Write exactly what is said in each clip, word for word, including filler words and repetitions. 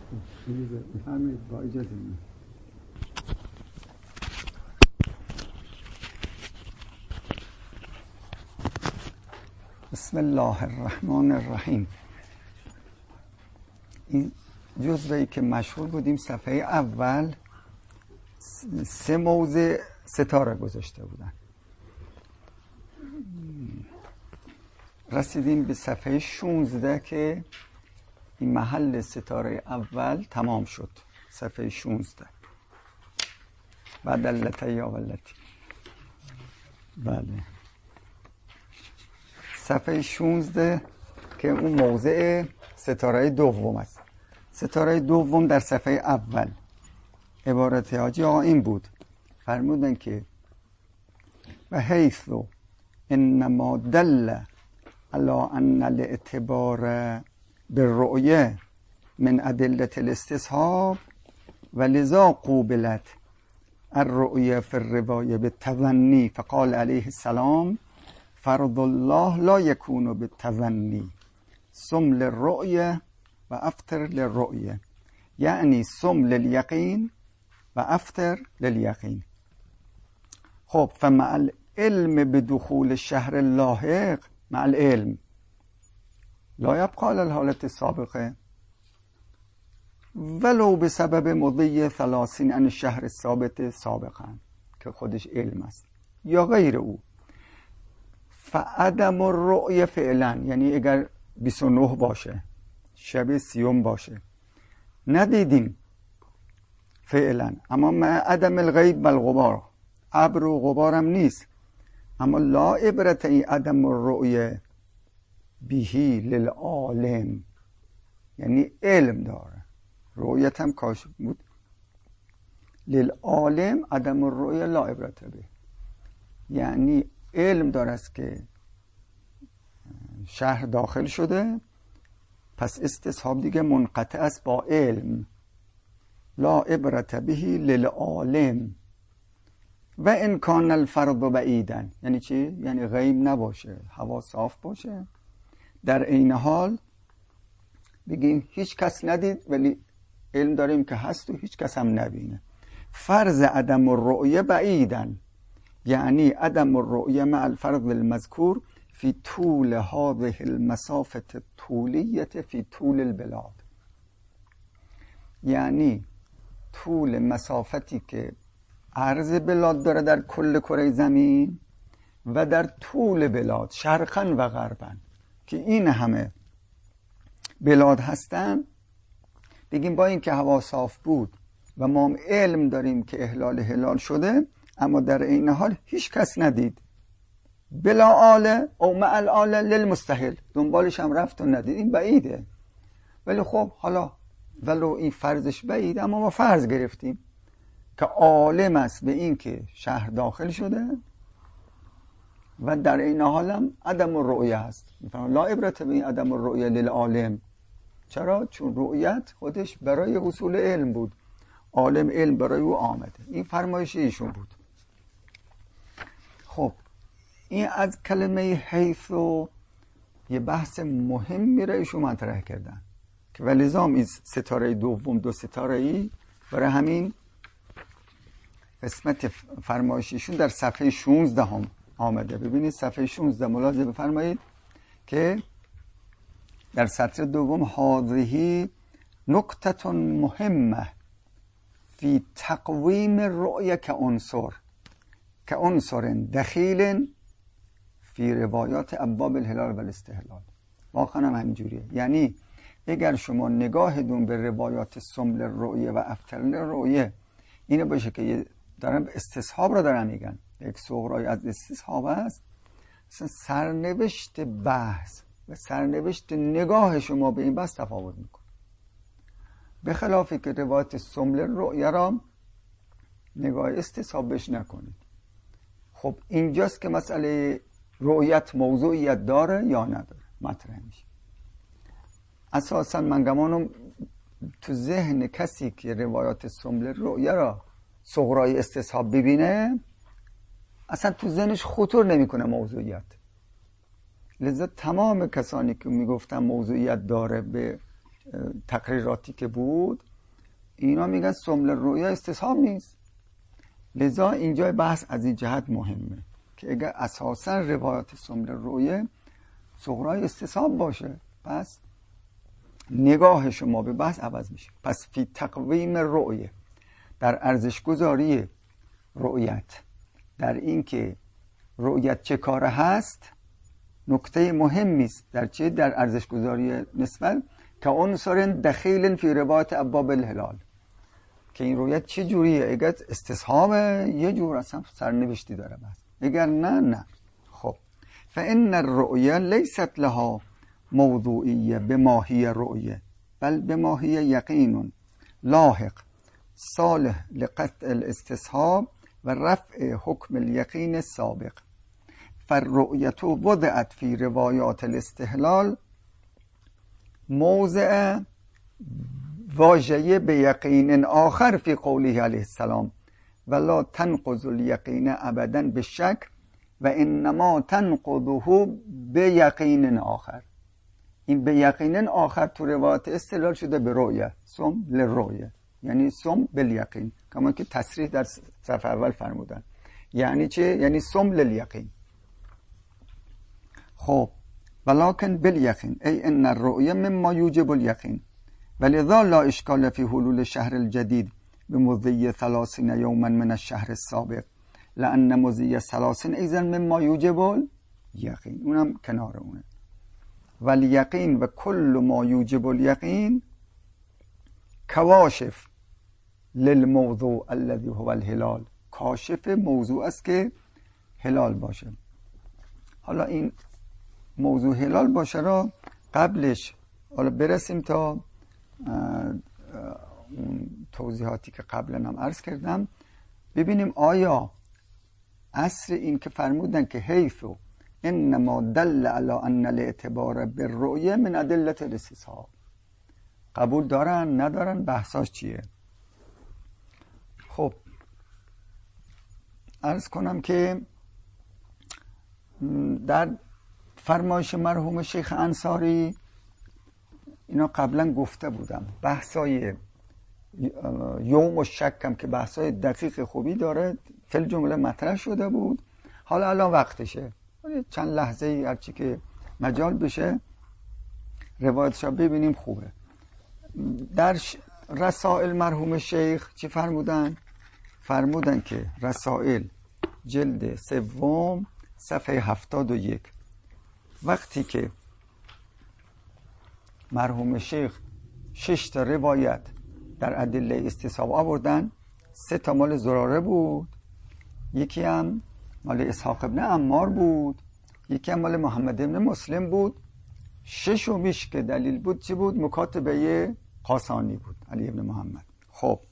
همه با اجازه من. بسم الله الرحمن الرحیم. این جزوهی که مشهور بودیم صفحه اول سه موضع ستاره گذاشته بودن. رسیدیم به صفحه شونزده که این محل ستاره اول تمام شد. صفحه شونزده بعد اللتی یا ولتی. بله صفحه شونزده که اون موضع ستاره دوم است. ستاره دوم در صفحه اول عبارت حاجی آقا این بود، فرمودن که و حیثو انما دل علی ان الاعتبار بالرؤیه من ادله الاستصحاب و لذا قوبلت الرؤیه فی الروایه بالتظنی فقال علیه السلام فرض الله لا یکون بالتظنی صم للرؤیه و افطر للرؤیه، یعنی صم للیقین و افطر للیقین. خب فمع العلم بدخول الشهر اللاحق مع العلم لا یبقى على الحالت السابقه ولو بسبب مضی ثلاثین عن الشهر الثابت سابقا که خودش علم است یا غیر او. فعدم الرؤیه فعلا، یعنی اگر بیست و نه باشه شب سیوم باشه ندیدیم فعلا، اما مع عدم الغیب بالغبار، ابر و غبارم نیست، اما لا عبرت ای عدم الرؤیه بهی للعالم، یعنی علم داره، رؤیت هم کاش بود. للعالم عدم الرؤیه لا عبرت به، یعنی علم داره است که شهر داخل شده، پس استصحاب دیگه منقطع است با علم. لا عبرت بهی للعالم و ان کان الفرض بعیدا، یعنی چی؟ یعنی غیب نباشه، هوا صاف باشه، در عین حال بگیم هیچ کس ندید ولی علم داریم که هست و هیچ کس هم نبینه. فرض عدم الرؤیه بعیدا، یعنی عدم الرؤیه مع الفرض المذکور فی طول هذه المسافه الطولیه فی طول البلاد، یعنی طول مسافتی که عرض بلاد داره در کل کره زمین و در طول بلاد شرقاً و غرباً که این همه بلاد هستن، بگیم با این که هوا صاف بود و ما هم علم داریم که احلال هلال شده، اما در این حال هیچ کس ندید، بلا آله او مع الآله للمستحیل، دنبالش هم رفت و ندید، این بعیده. ولی خب حالا ولو این فرضش بعید، اما ما فرض گرفتیم که عالم است به این که شهر داخل شده و در این حال هم عدم الرؤیه هست. میفهمم لا عبرت به این عدم الرؤیه للعالم. چرا؟ چون رؤیت خودش برای حصول علم بود، عالم علم برای او آمده. این فرمایش ایشون بود. خب این از کلمه حیث و یه بحث مهم میره ایشون مطرح کردن که ولذام این ستاره دوم دو ستاره ای، برای همین قسمت فرمایشیشون در صفحه شونزده هم آمده. ببینید صفحه شونزده ملاحظه بفرمایید که در سطر دوم هذه نکته مهمه فی تقویم رؤیه کعنصر کعنصر دخیل فی روایات ابواب الهلال و الاستهلال. واقعا هم همینجوریه، یعنی اگر شما نگاهتون به روایات صم للرؤیه و افطر للرؤیه اینه باشه که دارن استصحاب رو دارن میگن، یک صغرای از استصحاب است، اصلا سرنوشت بحث و سرنوشت نگاه شما به این بحث تفاوت میکنه، به خلافی که روایت صم للرؤیه را نگاه استصحاب بهش نکنید. خب اینجاست که مسئله رؤیت موضوعیت داره یا نداره مطرح میشه. اساسا من گمانم تو ذهن کسی که روایات صم للرؤیه را صغرای استصحاب ببینه اصلا تو ذهنش خطور نمیکنه موضوعیت. لذا تمام کسانی که میگفتن موضوعیت داره به تقریراتی که بود، اینا میگن سمل رویا استصحاب نیست. لذا اینجا بحث از این جهت مهمه که اگر اساسا روایات سمل رویا صغرای استصحاب باشه، پس نگاه شما به بحث عوض میشه. پس فی تقویم رؤیه، در ارزش گذاری رؤیت، در این که رؤیت چه کاره هست، نکته مهمی است در چه؟ در ارزش گذاری نسبت که عنصر دخیل فی روایت ابواب الهلال، که این رؤیت چه جوریه، اگر استصحاب یه جور اصلا سرنوشتی داره بس، اگر نه نه. خب فان الرؤیا لیست لها موضوعیه بماهی رؤیه بل بماهی یقین لاحق صالح لقطع الاستصحاب و رفع حکم الیقین السابق. فالرؤیت وضعت فی روایات الاستحلال موضع واژه به یقین آخر فی قوله علیه السلام ولا تنقض الیقین ابدا بالشک و انما تنقضه به یقین آخر. این به یقین آخر تو روایات استدلال شده به رؤیه، سم للرؤیه، یعنی سم بالیقین، کما که تصریح در صفحه اول فرمودن. یعنی چه؟ یعنی سم للیقین. خب ولکن بالیقین ای ان الرؤیه مما یوجب الیقین ولذا لا اشکال فی حلول شهر الجدید بمضی ثلاثین یوما من الشهر السابق لان مضی ثلاثین ایضا مما یوجب الیقین، اونم کنار اونه. والیقین و کل ما یوجب الیقین کواشف للموضوع الذي هو الهلال، کاشف موضوع است که هلال باشه. حالا این موضوع هلال باشه را قبلش حالا برسیم تا اون توضیحاتی که قبلا هم عرض کردم، ببینیم آیا اصل این که فرمودن که حیثو انما دل علی ان الاعتبار بالرؤیه من ادله الاستصحاب، قبول دارن ندارن، بحثاش چیه؟ خب عرض کنم که در فرمایش مرحوم شیخ انصاری اینا قبلا گفته بودم، بحثای یوم و شکم که بحثای دقیق خوبی داره فل جمله مطرح شده بود. حالا الان وقتشه، چند لحظه ای هرچی که مجال بشه روایتش رو ببینیم خوبه. در رسائل مرحوم شیخ چی فرمودن؟ فرمودن که رسائل جلد سوم صفحه هفتاد و یک، وقتی که مرحوم شیخ شش تا روایت در ادله استصحاب آوردن، سه تا مال زراره بود، یکی هم مال اسحاق ابن عمار بود، یکی هم مال محمد ابن مسلم بود، ششمیش که دلیل بود چی بود؟ مکاتبه قاسانی بود، علی ابن محمد. خب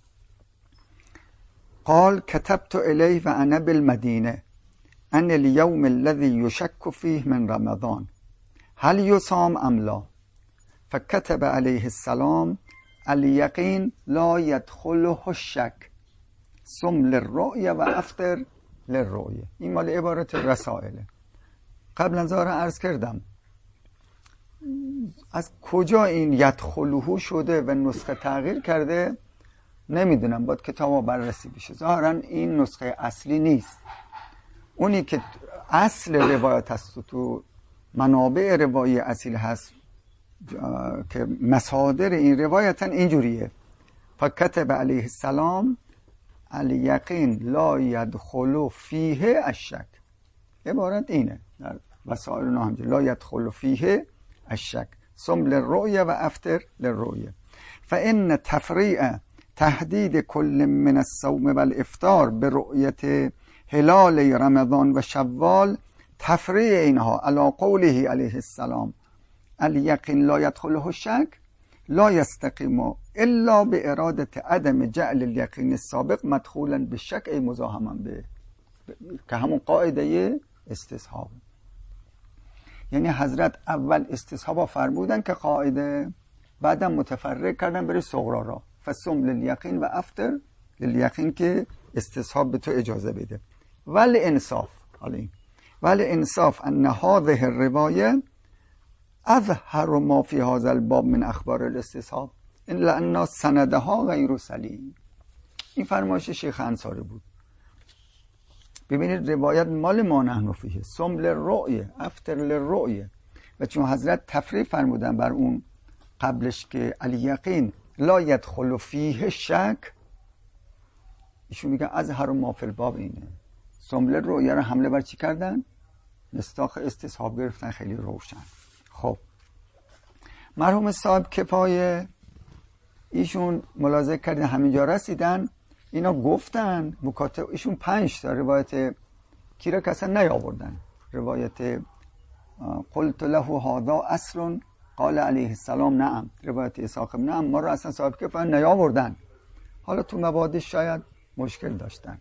قال كتبت الیه و انا بالمدینه ان اليوم الذي يشك فيه من رمضان هل يصام ام لا، فكتب عليه السلام اليقين لا يدخله الشك صم للرؤيا و افطر للرؤيا. این مال عبارت رسائله. قبلا ظاهرا عرض کردم از کجا این یدخله شده و نسخه تغییر کرده نمیدونم، باید کتابا بررسی بشه. ظاهرا این نسخه اصلی نیست، اونی که اصل روایت هست تو منابع روایی اصیل هست که مصادر این روایتا اینجوریه: فکتب علیه السلام الیقین لا یدخل فیه الشک. عبارت اینه در وسائل ناهمجه: لا یدخل فیه الشک صم للرؤیه و افطر للرؤیه. فان تفریع تهدید کل من الصوم و الافطار به رؤیت هلال رمضان و شوال تفریع اینها علی قوله علیه السلام الیقین لا یدخله الشک لا یستقیم الا به ارادت عدم جعل الیقین السابق مدخولا بالشک ای مزاحما به، که همون قاعده استصحاب. یعنی حضرت اول استصحاب فرمودن که قاعده، بعدم متفرق کردن برای صغرا را، فصم للیقین و افطر للیقین که استصحاب به تو اجازه بده. ولی انصاف، ولی انصاف ان هذه الروایه اظهر ما فی هذا الباب من اخبار الاستصحاب الا ان سندها غیر سلیم. این فرمایش شیخ انصاری بود. ببینید روایت مال ما نحن فیه، صم للرؤیه افطر للرؤیه. و چون حضرت تفریح فرمودن بر اون قبلش که الیقین لا یدخل فیه شک، ایشون میگن اظهر ما فی الباب اینه. صم للرؤیه رو حمله بر چی کردن؟ مصداق استصحاب گرفتن، خیلی روشن. خب مرحوم صاحب کفایه ایشون ملاحظه کردن همینجا رسیدن، اینا گفتن مکاتب ایشون پنج تا روایت کی را کسا نیاوردن. روایت قلت له هذا اصل قال علیه السلام نعم، روایت اسحاق بن نعم ما را اصلا صاحب کفایه نیاوردن. حالا تو مبادش شاید مشکل داشتن.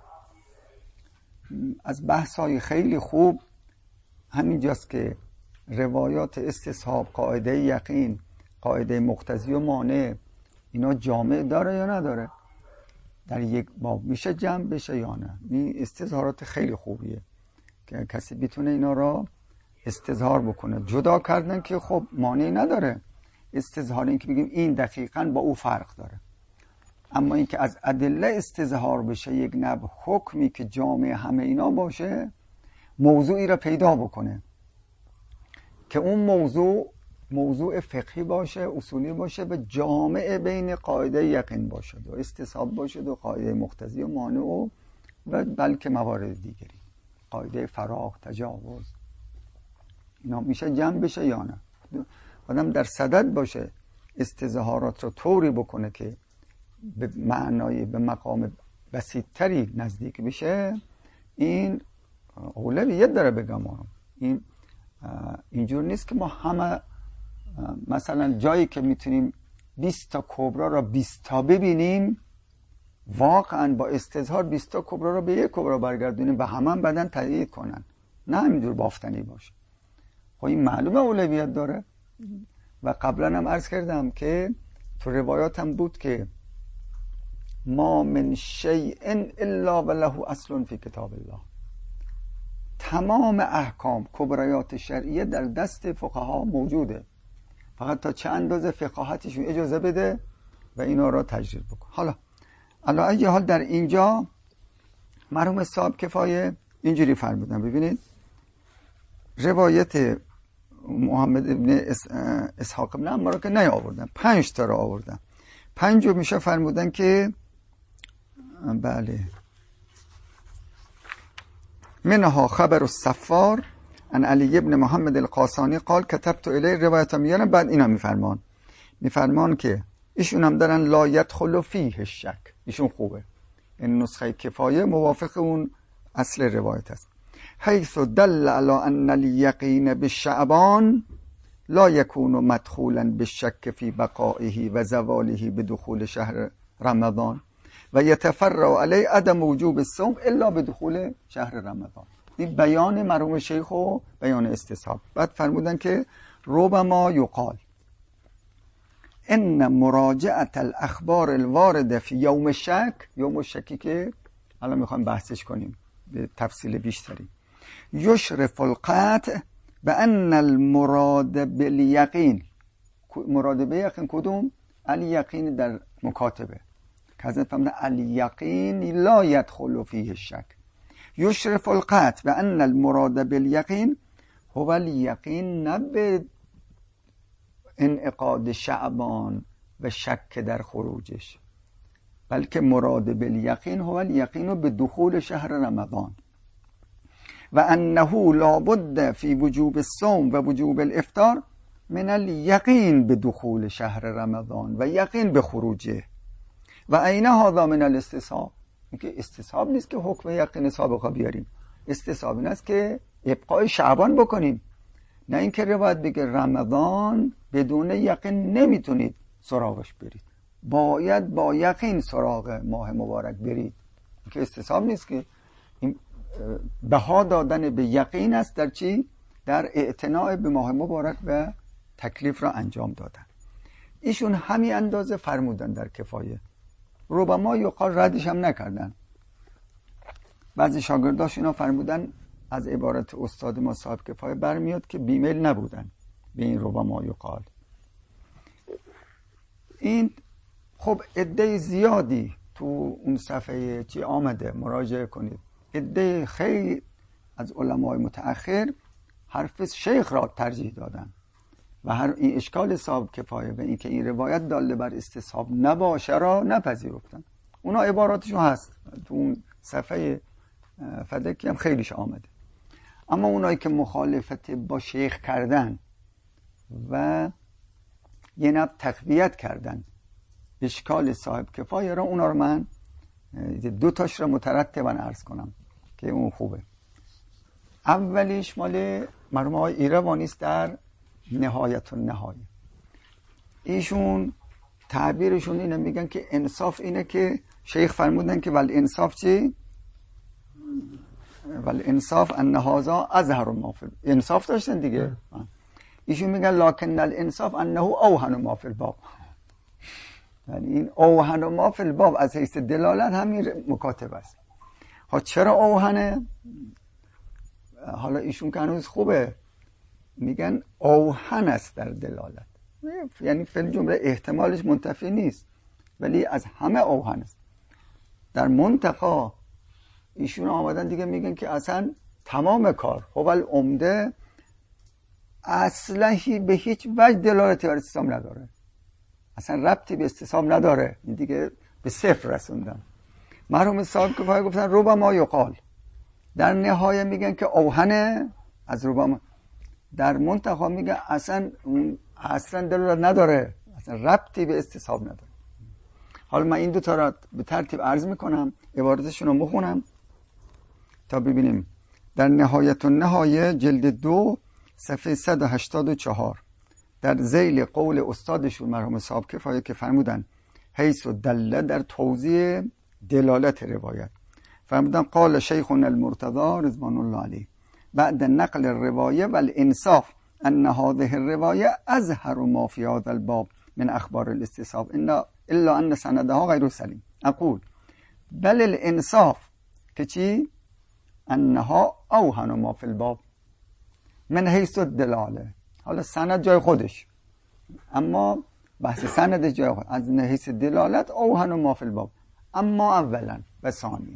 از بحث‌های خیلی خوب همینجاست که روایات استصحاب، قاعده یقین، قاعده مقتضی و مانع، اینا جامع داره یا نداره؟ در یک باب میشه جمع بشه یا نه؟ این استظهارات خیلی خوبیه که کسی بتونه اینا را استظهار بکنه. جدا کردن که خب مانعی نداره، استظهار این که بگیم این دقیقاً با او فرق داره. اما این که از ادله استظهار بشه، یک نوع حکمی که جامع همه اینا باشه، موضوعی را پیدا بکنه که اون موضوع موضوع فقهی باشه، اصولی باشه و جامع بین قاعده یقین باشه و استصحاب باشه و قاعده مقتضی و مانع و و بلکه موارد دیگری، قاعده فراغ، تجاوز، اینا میشه جمع بشه یا نه؟ آدم در صدد باشه استظهارات رو طوری بکنه که به معنای به مقام بسیطتری نزدیک بشه. این اولویت داره بگم. این اینجور نیست که ما همه مثلا جایی که میتونیم بیست تا کبرا را بیست تا ببینیم، واقعا با استظهار بیست تا کبرا را به یک کبرا برگردونیم و همه هم بدن تایید کنن، نه همینجور بافتنی باشه. خب این معلومه اولویت داره. و قبلا هم عرض کردم که تو روایات هم بود که ما من شیء الا وله اصل فی کتاب الله. تمام احکام کبریات شرعیه در دست فقها موجوده، فقط تا چه اندازه فقاهتشون اجازه بده و اینا را تجربه بکن. حالا علا ای حال در اینجا مرحوم صاحب کفایه اینجوری فرمودن. ببینید روایت محمد ابن اسحاق ابن عمار که نیاوردن، پنج تا را آوردن. پنجو میشه فرمودن که بله منها خبر السفار ان علی ابن محمد القاسانی قال كتبت الی روایت میارن. بعد اینا میفرمان میفرمان که ایشون هم دارن لا يدخل فیه الشک. ایشون خوبه، این نسخه کفایه موافق اون اصل روایت است. حیث دل علی ان الیقین بالشعبان لا یکون مدخولا بالشک فی بقائه و زواله بدخول شهر رمضان و یتفرع علی عدم وجوب الصوم الا بدخول شهر رمضان. این بیان مرحوم شیخ و بیان استصحاب. بعد فرمودن که ربما یقال ان مراجعه الاخبار الوارده فی یوم الشک، یوم الشکی که الان میخوایم بحثش کنیم به تفصیل بیشتری، یشرف القطع بان المراد بالیقین. مراد به یقین کدوم؟ الیقین در مکاتبه که حضرت فرمودن الیقین لا يدخل فیه الشک. یشرف القطع بان المراد بالیقین هو الیقین، نه به انعقاد شعبان و شک در خروجش، بلکه مراد بالیقین هو الیقین به دخول شهر رمضان و انه لابد فی وجوب الصوم و وجوب الافطار من الیقین به دخول شهر رمضان و یقین به خروجه. و عین هذا من الاستصحاب. اینکه استصحاب نیست که حکم یقین سابقه بیاریم، استصحاب این است که ابقای شعبان بکنیم، نه اینکه روایت بگه رمضان بدون یقین نمیتونید سراغش برید، باید با یقین سراغ ماه مبارک برید. اینکه استصحاب نیست، که این بها دادن به یقین است در چی؟ در اعتناع به ماه مبارک و تکلیف را انجام دادن. ایشون همین اندازه فرمودن در کفایه، ربما یقال ردش هم نکردن. بعضی شاگرداش اینا فرمودن از عبارت استاد ما صاحب کفایه برمیاد که بیمیل نبودن، به این ربما یقال. این خب عده زیادی تو اون صفحه چی آمده، مراجعه کنید. عده خیلی از علمای متأخر حرف شیخ را ترجیح دادن و هر این اشکال صاحب کفایه و این که این روایت داله بر استصحاب نباشه را نپذیرفتن. اونا عباراتشون هست تو اون صفحه فدکی هم خیلیش آمده. اما اونایی که مخالفت با شیخ کردن و یه نوع تقویت کردن اشکال صاحب کفایه را، اونا رو من دو تاش را مترتباً عرض کنم که اون خوبه. اولیش مال مرحوم آقای ایروانی است در نهایت النهایه. ایشون تعبیرشون اینه، میگن که انصاف اینه که شیخ فرمودن که ول انصاف چی؟ ول انصاف ان هذا اظهر ما فی، انصاف داشتن دیگه. ایشون میگن لکن الانصاف انه اوهن ما فی الباب. یعنی این اوهن ما فی الباب از حیث دلالت همین مکاتب است. ها چرا اوهنه؟ حالا ایشون که هنوز خوبه میگن اوهن است در دلالت، یعنی فعل جمله احتمالش منتفی نیست ولی از همه اوهن است. در منتقا ایشون آمدن دیگه میگن که اصلا تمام کار هو العمده اصلا به هیچ وجه دلالتی بر استصحاب نداره، اصلا ربطی به استصحاب نداره، این دیگه به صفر رسوندن. مرحوم صاحب کفایه گفتن ربما یقال، در نهایه میگن که اوهنه از ربما، در منتها میگن اصلا اصلا دلالت نداره، اصلا ربطی به استصحاب نداره. حالا من این دو تا را به ترتیب عرض میکنم، عبارتشون رو مخونم تا ببینیم. در نهایت النهایه جلد دو صفحه صد و هشتاد و چهار در ذیل قول استادشون مرحوم صاحب کفایه که فرمودن حیث دله در توضیح دلالت روایت فرمودن قال شیخنا المرتضی رضوان الله علیه بعد نقل الروایه والانصاف ان هذه الروایه اظهر ما فی هذا الباب من اخبار الاستصحاب الا ان سندها غیر سلیم. اقول بل الانصاف که چی؟ انها اوهن ما فی الباب من حیث الدلاله. حالا سند جای خودش، اما بحث سند جای خود، از حیث دلالت اوهن ما فی الباب. اما اولا و ثانیا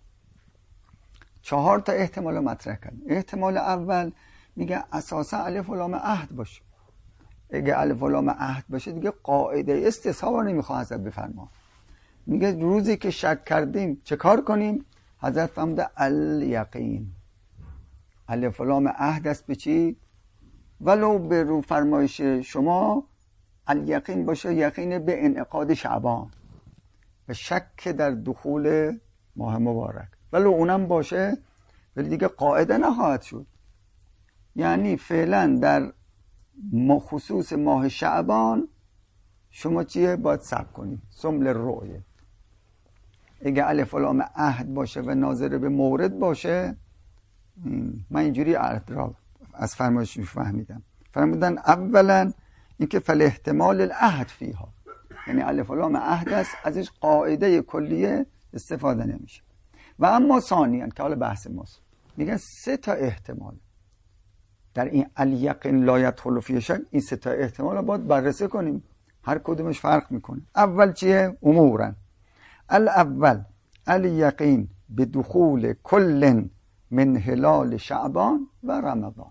چهار تا احتمال مطرح کرد. احتمال اول میگه اساسا الف و لام عهد باشه. اگه الف و لام عهد باشه دیگه قاعده استصحاب رو نمیخواد حضرت بفرما. میگه روزی که شک کردیم چه کار کنیم؟ حضرت فرموده الیقین، الف و لام عهد است به چی؟ ولو به رو فرمایش شما الیقین باشه، یقین به انعقاد شعبان و شک در دخول ماه مبارک، ولو اونم باشه ولی دیگه قاعده نخواهد شد. یعنی فعلا در خصوص ماه شعبان شما چیه؟ باید صبر کنید، سمل رؤیه. اگه الف و لام عهد باشه و ناظر به مورد باشه، من اینجوری را از فرمایشش فهمیدم. فرمودن اولا اینکه فل احتمال العهد فیها، یعنی الف و لام عهد است، ازش قاعده کلیه استفاده نمیشه. و اما ثانیاً که حالا بحث ماست، میگن سه تا احتمال در این الیقین لا یدخل فیه شک، این سه تا احتمال رو باید بررسی کنیم، هر کدومش فرق میکنه. اول چیه؟ امورا الاول الیقین بدخول کل من هلال شعبان و رمضان.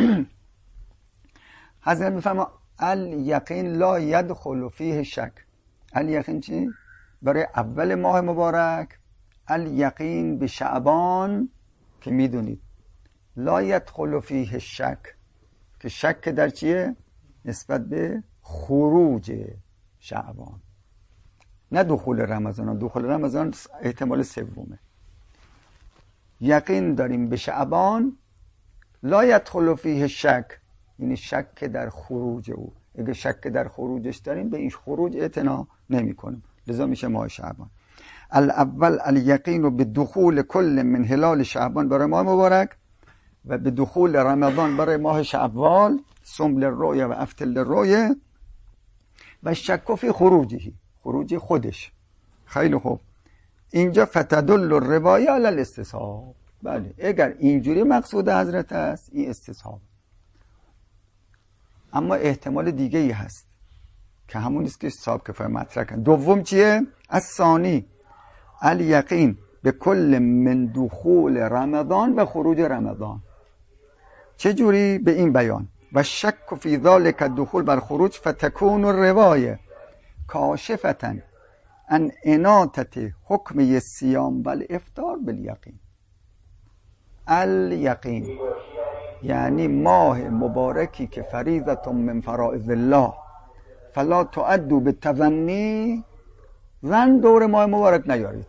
حضرت میفرما الیقین لا یدخل فیه شک. الیقین چی؟ برای اول ماه مبارک الیقین به شعبان که میدونید لا یدخل فیه شک، که شک در چیه؟ نسبت به خروج شعبان، نه دخول رمضان. دخول رمضان احتمال سومه. یقین داریم به شعبان، لا یدخل فیه شک، یعنی شک در خروج او. اگه شک در خروجش داریم به این خروج اعتنا نمی کنیم، لذا میشه ماه شعبان. الاول الیقین به دخول کل من هلال شعبان برای ماه مبارک و به دخول رمضان برای ماه شوال، سمل الرؤیه و افتل الرؤیه، و شک فی خروجی، خروج خودش. خیلی خوب، اینجا فتدل الروایه علی الاستصحاب. بله، اگر اینجوری مقصود حضرت است این استصحاب. اما احتمال دیگه ای هست که همون است که صاحب کفایه مطرح کردن. دوم چیه؟ از ثانی الیقین به کل من دخول رمضان و خروج رمضان. چه جوری؟ به این بیان و شک فی ذلک دخول بر خروج فتکون الروایه کاشفتا ان اناتت حکم الصیام و الافطار بالیقین. الیقین یعنی ماه مبارکی که فریضه من فرائض الله فلا تعدوا بالتظنی، ظن دور ماه مبارک نیارید.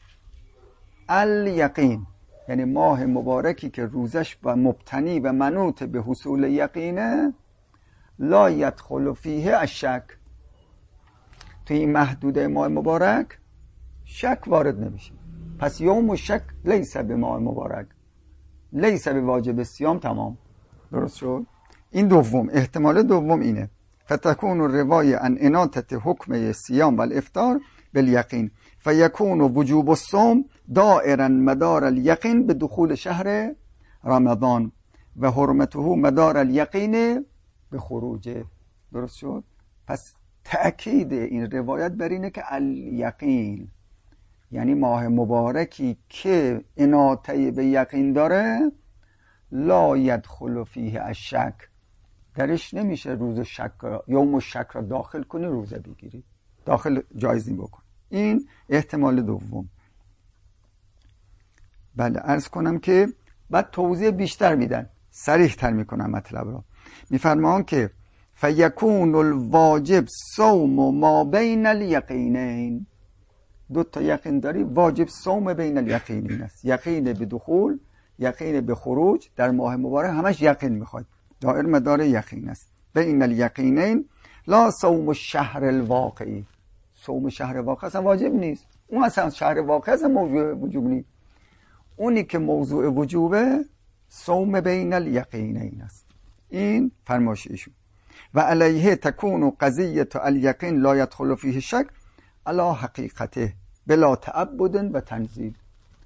الیقین یعنی ماه مبارکی که روزش و مبتنی و منوط به حصول یقینه، لا یدخل فیه الشک، توی این محدوده ماه مبارک شک وارد نمیشه. پس یوم و شک لیس به ماه مبارک، لیس به واجب صیام. تمام درست شد. این دوم، احتمال دوم اینه فتکون الروایه ان اناتت حکم صیام و الافطار بالیقین فیکون وجوب الصوم دائرا مدار الیقین به دخول شهر رمضان و حرمته مدار الیقین به خروجه. درست شد. پس تأکید این روایت بر اینه که الیقین یعنی ماه مبارکی که اناته به یقین داره، لا یدخل فیه الشک، درش نمیشه روز شک یوم شک را داخل کنی روزه بگیری، داخل جایزی بکن. این احتمال دوم. بله عرض کنم که بعد توضیح بیشتر میدن، صریح تر میکنن مطلب را. میفرمان که فیکون الواجب صوم ما بین الیقینین. دو تا یقین داری، واجب صوم بین الیقینین است. یقین به دخول، یقین به خروج در ماه مبارک همش یقین میخواد، دائر مدار یقین است. بین الیقینین لا صوم الشهر الواقعی. صوم شهر واقع اصلا واجب نیست، اون اصلا شهر واقع اصلا موضوع وجوب نیست. اونی که موضوع وجوبه صوم بین الیقینین است. این فرمایش ایشون. و علیه تکون قضیه الیقین لا یدخل فیه شک علی حقیقته بلا تعبد و تنزیل.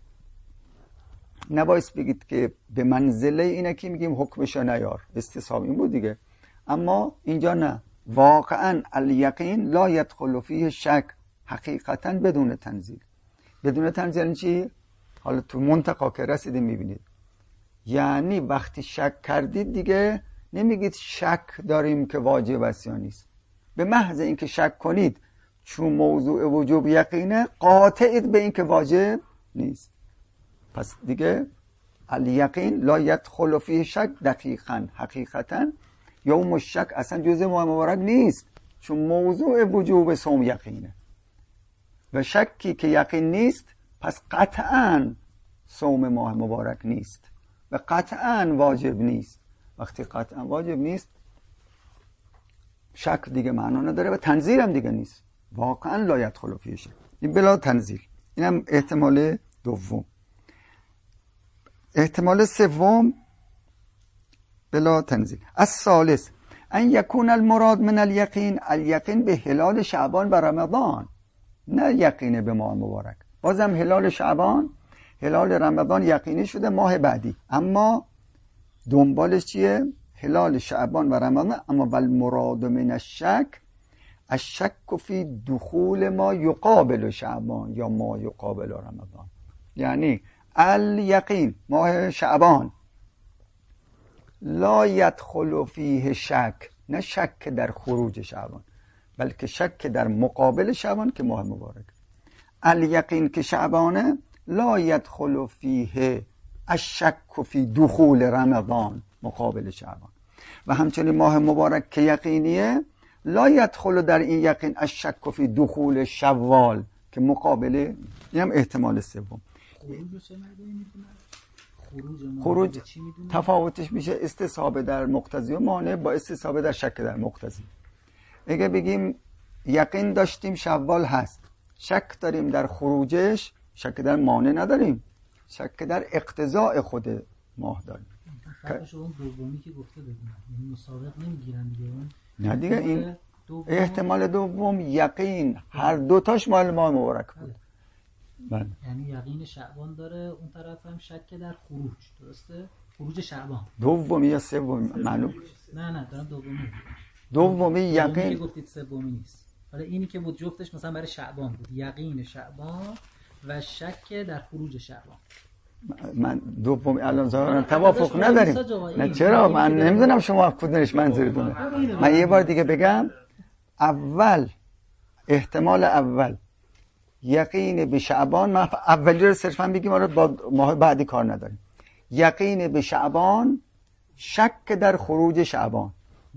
نباید بگید که به منزله اینه که میگیم حکمشو نیار، استصحاب این بود دیگه. اما اینجا نه، واقعا الیقین لا یدخل فیه شک، حقیقتا بدون تنزیل. بدون تنزیل چی؟ حالا تو منتقا که رسیدیم میبینید، یعنی وقتی شک کردید دیگه نمیگید شک داریم که واجب است یا نیست. به محض اینکه شک کنید چون موضوع وجوب یقینه، قاطعید به این که واجب نیست. پس دیگه الیقین لا یدخل فیه شک دقیقاً، حقیقتاً یوم الشک اصلا جزء ماه مبارک نیست، چون موضوع وجوب صوم یقینه و شکی که یقین نیست، پس قطعاً صوم ماه مبارک نیست و قطعاً واجب نیست. وقتی قطعاً واجب نیست، شک دیگه معنا نداره و تنزیل هم دیگه نیست. واقعاً لا یدخل فیه شک، این بلا تنزیل. اینم احتمال دوم. احتمال سوم بلا تنزیل. الثالث ان یکون المراد من الیقین الیقین به هلال شعبان و رمضان، نه یقین به ماه مبارک. بازم هلال شعبان، هلال رمضان یقینی شده ماه بعدی، اما دنبالش چیه؟ هلال شعبان و رمضان. اما والمراد من الشک الشک فی دخول ما یقابل شعبان یا ما یقابل رمضان. یعنی الیقین ماه شعبان لا یدخل فیه شک، نه شک در خروج شعبان، بلکه شک در مقابل شعبان که ماه مبارک. الیقین که شعبانه لا یدخل فیه الشک فی دخول رمضان مقابل شعبان. و همچنین ماه مبارک که یقینیه لا یدخل در این یقین الشک فی دخول شوال که مقابله. این هم احتمال سوم. خروج خروج تفاوتش میشه استصحاب در مقتضی و مانع با استصحاب در شک در مقتضی. اگه بگیم یقین داشتیم شوال هست، شک داریم در خروجش، شک در مانع نداریم، شک در اقتضاء خود ماه داریم. فرقش اون دومی که گفته بدونم، یعنی مسابق نمیگیرن دیگه. نه دیگه، این احتمال دوم یقین هر دوتاش مال ماه مبارک بود. بله. یعنی یقین شعبان داره، اون طرف هم شک در خروج، درسته؟ خروج شعبان. دومی یا سومی معلوم؟ نه نه دارم دومی. دومی یقین دومی که گفتید سومی نیست. حالا اینی که بود جفتش مثلا برای شعبان بود، یقین شعبان و شک در خروج شعبان. من دومی الان ظاهرا توافق نداریم. نه چرا؟ من نمیدونم شما کدومش منظورتونه. من یه بار دیگه بگم. اول احتمال اول یقین به شعبان، ما اولی رو صرفا بگیم، آره با ماه بعدی کار نداریم. یقین به شعبان، شک در خروج شعبان.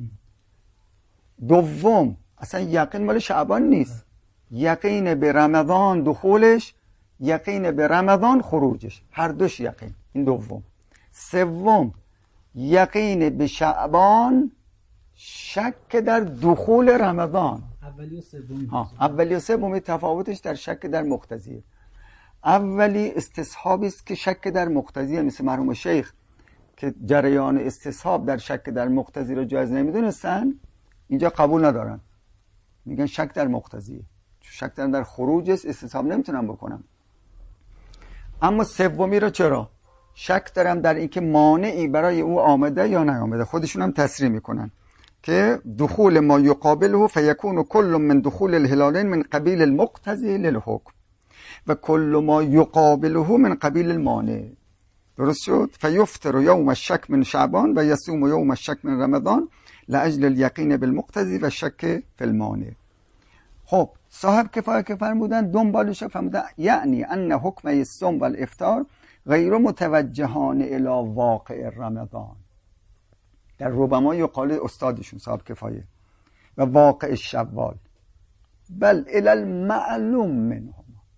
دوم اصلا یقین مال شعبان نیست، یقین به رمضان دخولش، یقین به رمضان خروجش، هر دوش یقین. این دوم. سوم یقین به شعبان، شک در دخول رمضان. اولی و سومی. ها اولی و سومی تفاوتش در شک در مقتضیه. اولی استصحابی است که شک در مقتضیه، مثل مرحوم شیخ که جریان استصحاب در شک در مقتضی رو جایز نمیدونستن، اینجا قبول ندارن، میگن شک در مقتضیه، شک در در خروج است، استصحاب نمیتونم بکنم. اما سومی رو چرا؟ شک دارم در اینکه مانعی برای او آمده یا نیامده. خودشون هم تصریح میکنن که دخول ما یقابله فیکون کل من دخول الهلالین من قبیل المقتضی للحکم و کل ما یقابله من قبیل المانع. درست شد؟ فیفطر یوم الشک من شعبان و یصوم یوم الشک من رمضان لاجل الیقین بالمقتضی و شک فی المانع. خب صاحب کفایه که فرمودن دنبالش فرمودن یعنی ان حکم الصوم و الافطار غیر متوجهان الی واقع رمضان. در ربما یقال استادشون صاحب کفایه و واقع شوال، بل الی المعلوم منهم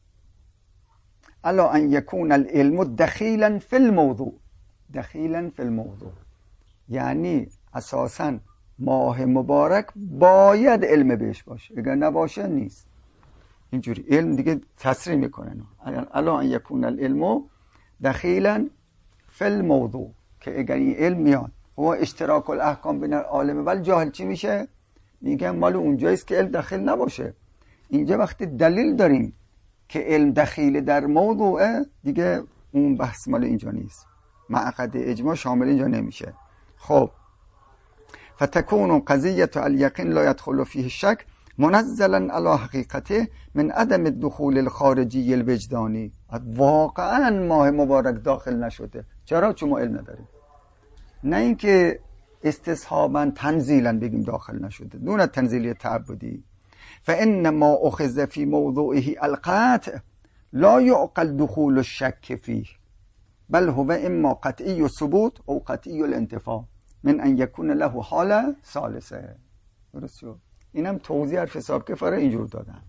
الا ان یکون العلم دخیلا فی الموضوع. دخیلا فی الموضوع یعنی اساساً ماه مبارک باید علم بهش باشه، اگر نباشه نیست. اینجوری علم دیگه تصریح میکنن الا ان یکون العلم دخیلا فی الموضوع، که اگر این علم میاد و اشتراک الاحکام بین العالم و الجاهل چی میشه؟ میگن مال اونجاییست که علم دخیل نباشه. اینجا وقتی دلیل داریم که علم دخیل در موضوعه، دیگه اون بحث مال اینجا نیست، معقد اجماع شامل اینجا نمیشه. خب فتكون قضية اليقين لا يدخل فيه الشك منزلا على حقیقته من عدم الدخول الخارجی الوجدانی. واقعا ماه مبارک داخل نشده. چرا؟ چون ما علم نداریم. نه اینکه استصحابا تنزیلا بگیم داخل نشده، دون تنزیلی تعبدی. فإن ما أخذ في موضوعه القطع لا يعقل دخول الشك فيه بل هو اما قطعی الثبوت او قطعی الانتفاع من ان یکون له حال ثالثه. درست شد؟ اینم توضیح حرف حساب کفاره اینجور دادن.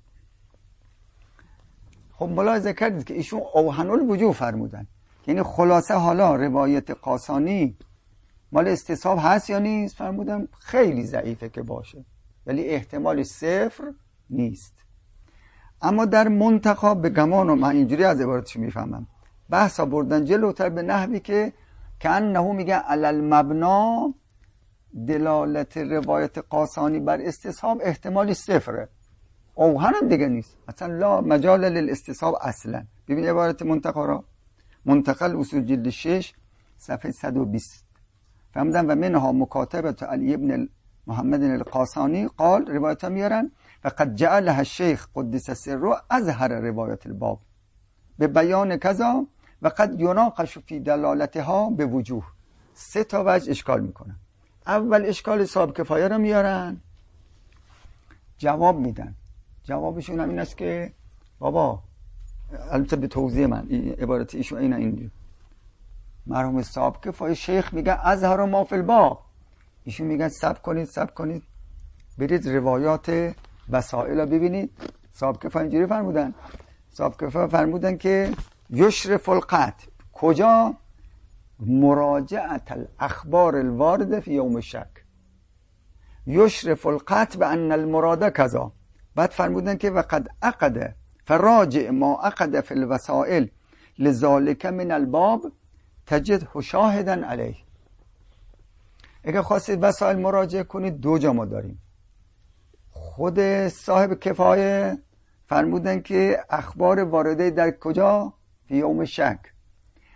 خب ملاحظه کردید که ایشون اوهن الوجوه فرمودن، یعنی خلاصه حالا روایت قاسانی مال استصحاب هست یا نیست؟ فرمودن خیلی ضعیفه که باشه، ولی احتمال صفر نیست. اما در منتقا به گمان، و من اینجوری از عبارتش میفهمم، بحثا بردن جلوتر به نحوی که که انه میگه علل مبنا دلالت روایت قاسانی بر استصحاب احتمالی صفره، اوهن هم دیگه نیست، اصلا لا مجال للاستصحاب اصلا. ببین عبارت منتقا را، منتقل اصول جلد شش صفحه صد و بیست فهمدن و منها مکاتبت علی ابن محمد القاسانی قال، روایت ها میارن و قد جعلها الشیخ قدس سره اظهر روایت الباب به بیان کذا و قد یناقش فی دلالتها به وجوه. سه تا وجه اشکال میکنن. اول اشکال صاحب کفایه رو میارن، جواب میدن. جوابشون هم این است که بابا، البته به توضیح من این عبارت ایشون اینه، اینجور مرحوم صاحب کفایه شیخ میگه اظهر ما فی الباب، ایشون میگن صبر کنید صبر کنید برید روایات وسائل رو ببینید. صاحب کفایه اینجوری فرمودن، صاحب کفایه فرمودن که یشرف القطع، کجا؟ مراجعت الاخبار الوارده فی یوم الشک، یشرف القطع به ان المراد کذا. بعد فرمودن که وقد عقد فراجع ما عقد فی الوسائل لذالک من الباب تجده شاهدا علیه. اگه خواستید وسائل مراجعه کنید دو جا ما داریم. خود صاحب کفایه فرمودن که اخبار وارده در کجا؟ فی یوم شک.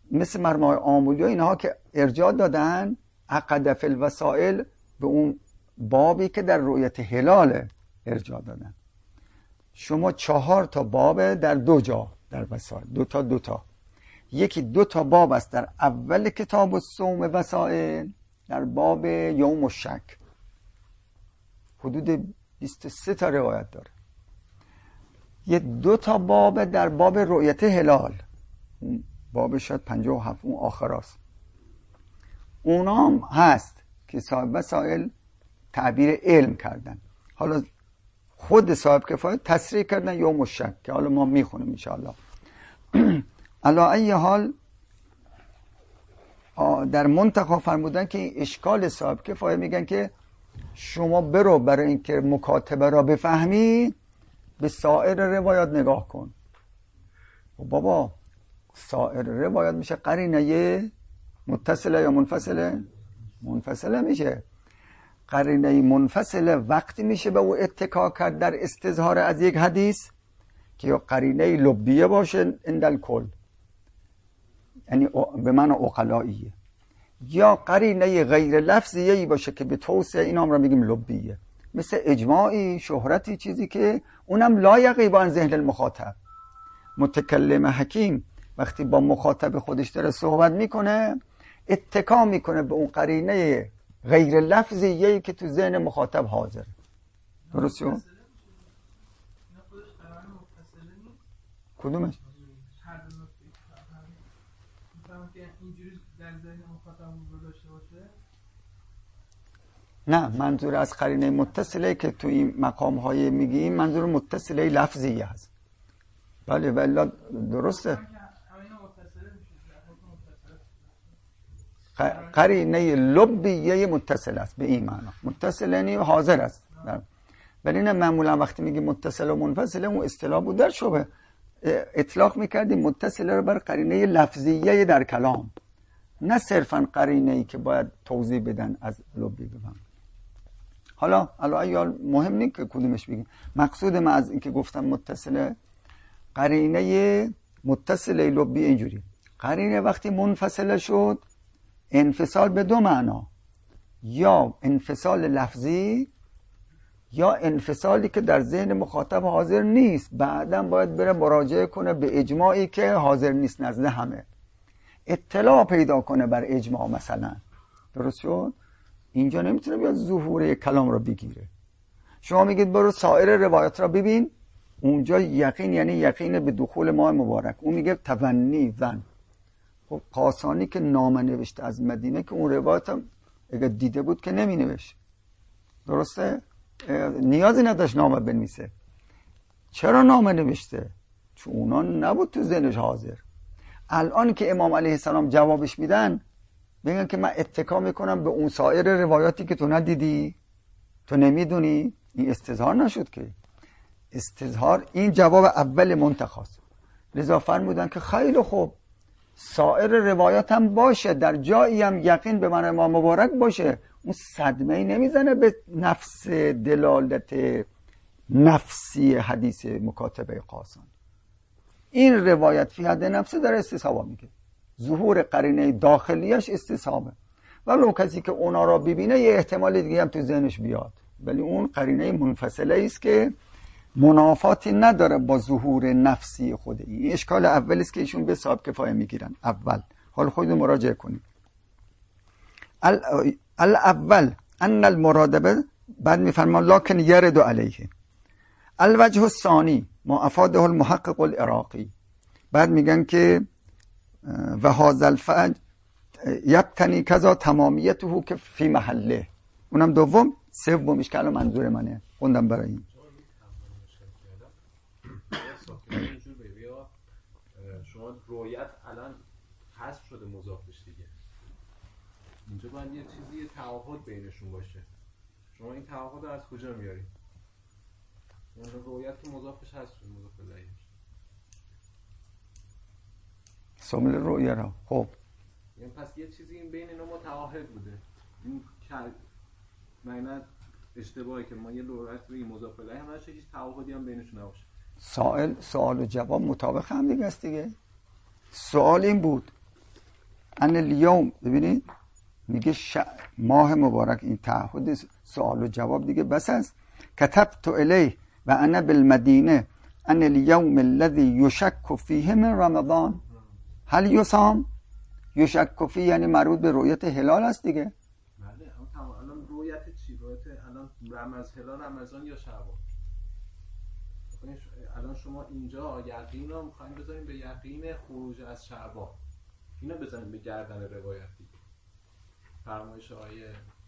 مثل مرمای آمولی و اینها که ارجاع دادن عقد فی الوسائل به اون بابی که در رؤیت هلال ارجاع دادن. شما چهار تا باب در دو جا در وسائل، دو تا دو تا یکی دو تا باب است در اول کتاب الصوم وسائل، در باب یوم الشک حدود بیست و سه تا روایت داره. یه دو تا باب در باب رؤیت هلال، اون باب شاید پنجاه و هفت، اون آخر است. اونام هست که صاحب وسائل تعبیر علم کردن. حالا خود صاحب کفایت تصریح کردن یوم الشک که حالا ما میخونیم انشاءالله. علی ای حال در منتخب فرمودن که این اشکال صاحب کفایت، میگن که شما برو برای اینکه مکاتبه را بفهمی به سایر روایات نگاه کن. و بابا سایر روایات میشه قرینه متصله یا منفصله؟ منفصله میشه. قرینه منفصله وقتی میشه به او اتکا کرد در استظهار از یک حدیث که یا قرینه لبیه باشه اندل کل، یعنی به معنی عقلاییه، یا قرینه غیر لفظیه باشه که به توسعه این هم را میگیم لبیه، مثل اجماعی، شهرتی، چیزی که اونم لا یغیب عن ذهن المخاطب. متکلم حکیم وقتی با مخاطب خودش داره صحبت میکنه اتکا میکنه به اون قرینه غیر لفظیه که تو ذهن مخاطب حاضر. درست شد؟ کدومش؟ نه، منظور از قرینه متصله که تو این مقام های میگیم منظور متصله لفظی هست. بله ولی درسته. قرینه لبیه متصل است به این معنا. متصل یعنی حاضر است. ولی نه معمولا وقتی میگیم متصل و منفصل اون اصطلاح بود در شبه اطلاق میکردیم متصل رو بر قرینه لفظیه در کلام، نه صرفا قرینه ای که باید توضیح بدن از لبی بفهم. حالا حالا ایال مهم نیست که کدومش بگیم. مقصود من از اینکه گفتم متصله، قرینه متصله لبی اینجوری، قرینه وقتی منفصله شد انفصال به دو معنا، یا انفصال لفظی یا انفصالی که در ذهن مخاطب حاضر نیست، بعداً باید بره مراجعه کنه به اجماعی که حاضر نیست نزد همه، اطلاع پیدا کنه بر اجماع مثلا. درست شد؟ اینجا نمیتونه بیاد ظهور کلام رو بگیره. شما میگید برو سایر روایات را ببین، اونجا یقین یعنی یقین به دخول ماه مبارک، اون میگه تونی ظن. خب قاسانی که نامه نوشته از مدینه که اون روایت هم اگه دیده بود که نمی نوشت. درسته؟ نیازی نداشت نامه بنویسه. چرا نامه نوشته؟ چون اونا نبود تو ذهنش حاضر. الان که امام علیه السلام جوابش میدن میگن که من اتکا میکنم به اون سایر روایاتی که تو ندیدی، تو نمیدونی. این استظهار نشد که. استظهار این جواب اول منتخاست. لذا فرمودن که خیلی خوب سایر روایات هم باشه، در جایی هم یقین به من امام مبارک باشه، اون صدمه ای نمیزنه به نفس دلالت نفسی حدیث مکاتبه قاسان. این روایت فی حد نفسه داره استصحابا میگه، ظهور قرینه داخلیش استصحابه، ولو کسی که اونا را ببینه یه احتمال دیگه هم تو ذهنش بیاد، ولی اون قرینه منفصله است که منافاتی نداره با ظهور نفسی خود. این اشکال اول است که ایشون به صاحب کفایه میگیرن. اول حال خودتون مراجعه کنید. الاول ان المرادبه، بعد میفرمان لکن یرد علیه. الوجه الثانی ما افاده المحقق العراقی، بعد میگن که و هذا الفج یبتنی کذا تمامیته که فی محله. اونم دوم. سومیش که الان منظور منه خوندم برای این. شما رویت الان حذف شده مضافش دیگه، اینجا باید یه چیزی یه تعهد بینشون باشه. شما این تعهد رو از کجا میاری؟ یعنی رویت که مضافش حذف شده، مضاف الیه شامل رویه را. خب یعنی پس یه چیزی این بین اینا متعاهد بوده. این معنی اشتباهی که ما یه رویت روی مضاف الیه هم هست، هیچ تعهدی هم بینشون نباشه. سوال سوال و جواب مطابق هم دیگه است دیگه. سوال این بود ان الیوم، ببینید میگه ش... ماه مبارک، این تعهد سوال و جواب دیگه بس است. کتبت الیه و انا بالمدینه ان الیوم الذی یشک فیه من رمضان هل یصام. یشک فیه یعنی مربوط به رؤیت هلال است دیگه. بله اما الان رؤیت چی؟ رؤیت الان رمضان، هلال رمضان یا شعبان؟ الان شما اینجا یقین رو میخوایم بذاریم به یقین خروج از شعبان، اینو بزنیم به گردن روایت دیگه. فرمایش های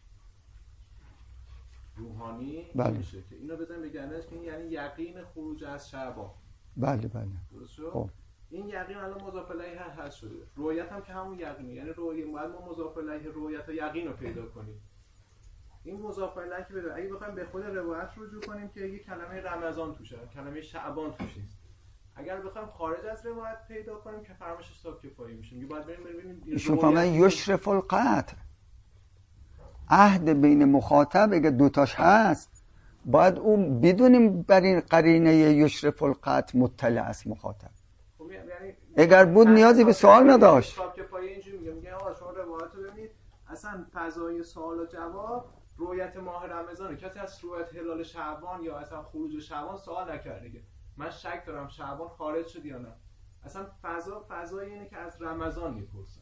روحانی بله. میشه که اینو بزنیم به گردنش که این یعنی یقین خروج از شعبان. بله بله درست شد؟ خب این یقین الان مضاف الیه هست شده. رؤیت هم که همون یقینه، یعنی رؤیت باید ما مضاف الیه رؤیت و یقین رو پیدا کنیم. این مضاف الیه که بده اگه بخوایم به خود روایت رجوع کنیم که یه کلمه رمضان توشه، کلمه شعبان توش نیست. اگر بخوایم خارج از روایت پیدا کنیم که فرمایش حساب کفایی میشه. میگه باید بریم ببینیم ایشون فهمه یشرف القطع، عهد بین مخاطب اگه دوتاش هست باید اون بدونیم بر این قرینه یشرف القطع مطلع است مخاطب. یعنی اگر بود نیازی به سوال نداشت. حساب کفایی اینجوری میگه میگه آقا شما روایت رو ببینید اصلا فضای سوال و جواب رؤیت ماه رمضانه، کسی از رؤیت هلال شعبان یا اصلا خروج شعبان سوال نکرده دیگه. من شک دارم شعبان خارج شد یا نه. اصلا فضا فضای اینه که از رمضان میپرسن.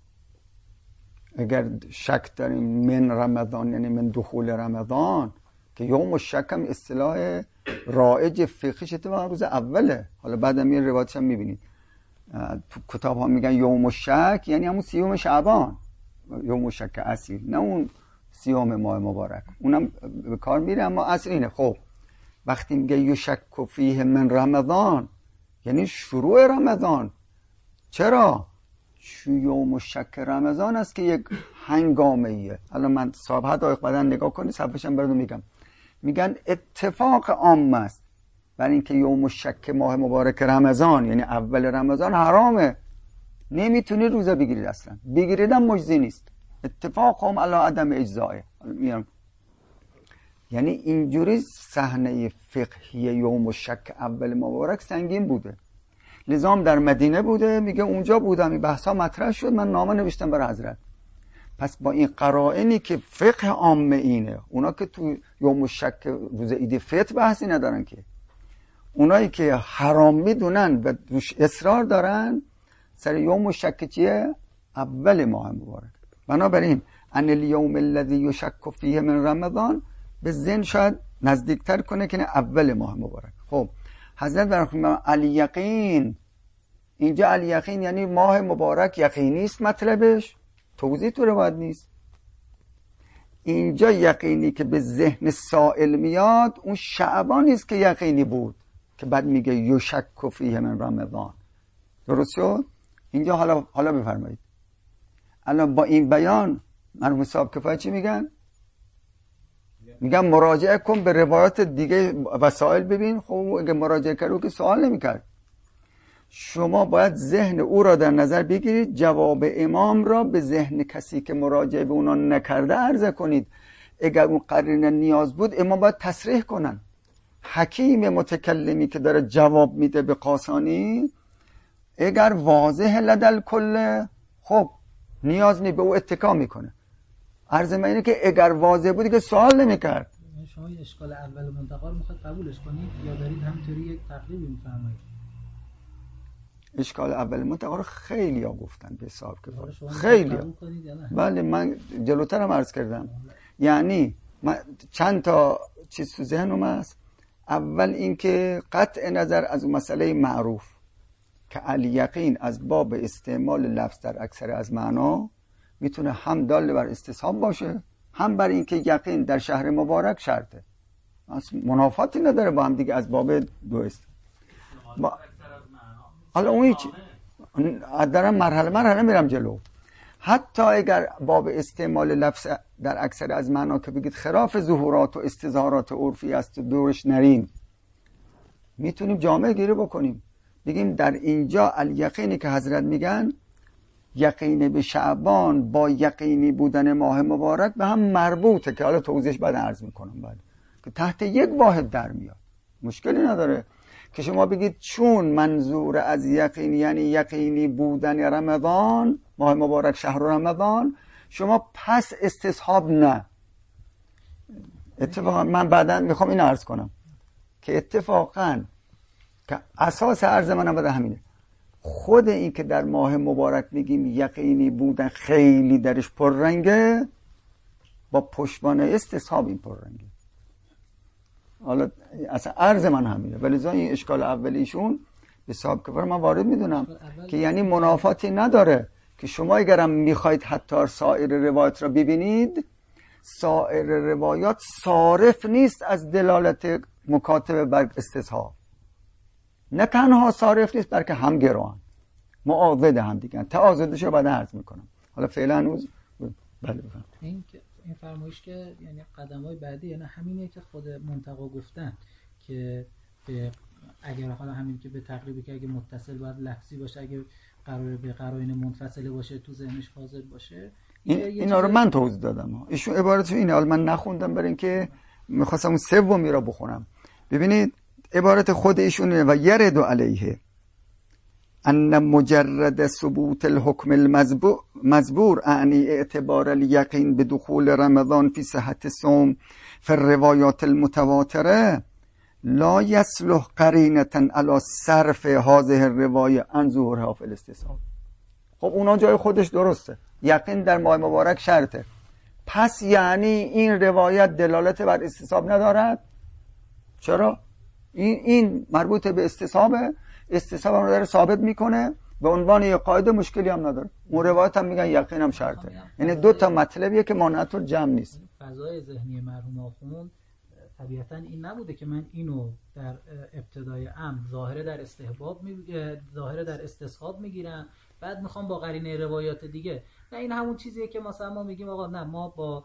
اگر شک داریم من رمضان یعنی من دخول رمضان، که یوم الشک هم اصطلاح رایج فقهی شده و روز اوله. حالا بعدم این روایتش هم میبینید تو کتاب ها میگن یوم الشک یعنی همون سیوم شعبان، یوم الشک اصیل، نه اون سیوم ماه مبارک، اونم به کار میره اما اصل اینه. خب وقتی میگه یشک فیه من رمضان یعنی شروع رمضان. چرا؟ چون یوم الشک رمضان است که یک هنگامه ایه. الان من صحابه دایق بدن نگاه کنید، صحبهش هم براتون میگم. میگن اتفاق عام است برای اینکه یوم الشک ماه مبارک رمضان یعنی اول رمضان حرامه، نمیتونی روزه بگیرید، اصلا بگیریدم مجزی نیست. اتفاق هم علی عدم اجزائه. یعنی اینجوری صحنه فقهی یوم الشک اول مبارک سنگین بوده. لزام در مدینه بوده، میگه اونجا بودم این بحثا مطرح شد، من نامه نوشتم برای حضرت. پس با این قرائنی که فقه عامه اینه، اونا که تو یوم الشک روز عید فطر بحثی ندارن، که اونایی که حرام میدونن و دوش اصرار دارن سر یوم الشک چیه؟ اول ماه مبارک. بنابراین ان الیوم الذی یشک فیه من رمضان به ذهن شاید نزدیکتر کنه که اول ماه مبارک. خب حضرت برخورد الیقین، اینجا الیقین یعنی ماه مبارک یقینی است، مطلبش توضیح تو روایت نیست. اینجا یقینی که به ذهن سائل میاد اون شعبان است که یقینی بود که بعد میگه یشک فیه من رمضان. درست شد؟ اینجا حالا حالا بفرمایید الان با این بیان مرحوم صاحب کفایت چی میگن؟ میگن مراجعه کن به روایات دیگه وسائل ببین. خب اگه مراجعه کرد که سوال نمیکرد. شما باید ذهن او را در نظر بگیرید، جواب امام را به ذهن کسی که مراجعه به اونا نکرده عرضه کنید. اگر اون قرینه نیاز بود امام باید تصریح کنن. حکیم متکلمی که داره جواب میده به قاسانی اگر واضح لدل کله خب نیاز نی به او اتکا میکنه. عرض من اینه که اگر واضح بودی که سوال نمیکرد. شما اشکال اول منتقال میخواد قبولش کنید یا دارید همینطوری یک تقریبی میفرمایید؟ اشکال اول منتقال رو خیلی ها گفتن به صاحب کفایت، خیلی ها. بله من جلوتر هم عرض کردم. یعنی من چند تا چیز تو ذهنم هست. اول اینکه قطع نظر از مسئله معروف که الیقین از باب استعمال لفظ در اکثر از معنا میتونه هم دال بر استصحاب باشه، هم بر اینکه یقین در شهر مبارک شرطه. منافاتی نداره با هم دیگه از باب دو است. با... حالا اون هیچی دارم مرحله مرحله میرم جلو. حتی اگر باب استعمال لفظ در اکثر از معنا که بگید خلاف ظهورات و استظهارات عرفی است و دورش نریم، میتونیم جامعه گیری بکنیم بگیم در اینجا الیقینی که حضرت میگن یقین به شعبان با یقینی بودن ماه مبارک به هم مربوطه، که حالا توضیحش بعد عرض میکنم بعد، که تحت یک واحد در میاد. مشکلی نداره که شما بگید چون منظور از یقین یعنی یقینی بودن رمضان ماه مبارک شهر رمضان، شما پس استصحاب نه. اتفاقا من بعدا میخوام این عرض کنم که اتفاقا که اساس عرض منم بده همینه، خود این که در ماه مبارک میگیم یقینی بودن خیلی درش پررنگه، با پشتوانه استصحاب این پررنگه. حالا اصلا عرض من همینه، ولی زای این اشکال اولیشون به صاحب کفر من وارد میدونم که یعنی منافاتی نداره که شما اگرم میخواید حتی سایر روایت را ببینید، سایر روایات صارف نیست از دلالت مکاتبه بر استصحاب. نه تنها صارف نیست بلکه هم گروهن، معاضد هم دیگه. تعاضدش رو بعد عرض میکنم. حالا فعلا هنوز بله بفهم. این که این فرمایش که یعنی قدم‌های بعدی یعنی همینه که خود منتقا گفتن که به اگر حالا همین که به تقریبی که اگه متصل باید لفظی باشه، اگه قراره به قرائن منفصله باشه تو ذهنش حاضر باشه. این اینا رو من توضیح دادم. ایشون عبارتش اینه، حالا من نخوندم برای اینکه می‌خواستم اون سومی را بخونم. ببینید عبارت خود ایشونه و یرد علیه ان مجرد ثبوت الحكم المزبور اعنی اعتبار الیقین بدخول رمضان فی صحت الصوم فی الروایات المتواتره لا يصلح قرینة علی صرف هذه الروایه عن ظهورها فی الاستصحاب. خب اونا جای خودش درسته، یقین در ماه مبارک شرطه، پس یعنی این روایت دلالت بر استصحاب ندارد؟ چرا؟ این این مربوط به استصحابه، استصحاب هم رو داره ثابت میکنه، به عنوان یک قاعده مشکلی هم نداره. اون روایت هم میگن یقین هم شرطه. یعنی دو تا مطلبیه که مانعت الجمع نیست. فضای ذهنی مرحوم آخوند طبیعتا این نبوده که من اینو در ابتدای امر ظاهره در استحباب می... ظاهره در استصحاب میگیرم، بعد میخوام با قرینه روایات دیگه. نه، این همون چیزیه که مثلا ما میگیم آقا نه، ما با